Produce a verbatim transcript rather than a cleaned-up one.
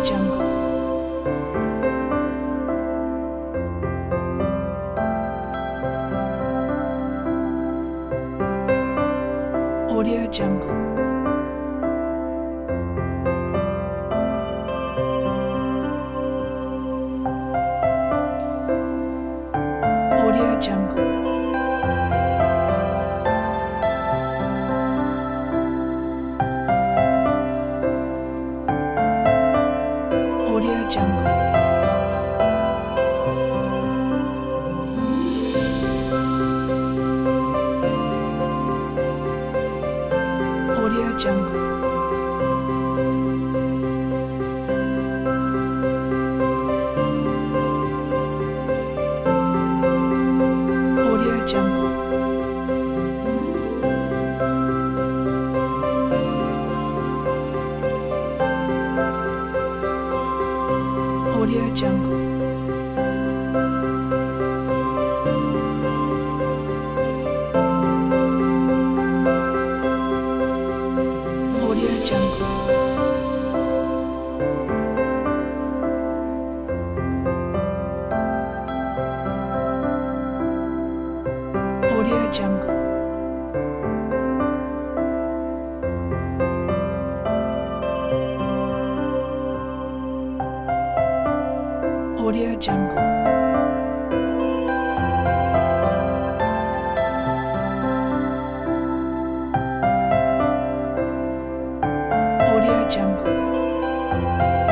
Jungle. Audio Jungle. Audio Jungle. Audio Jungle. Audio Jungle. Audio Jungle. Audio Jungle. Audio Jungle. Audio Jungle. Audio Jungle. Audio Jungle.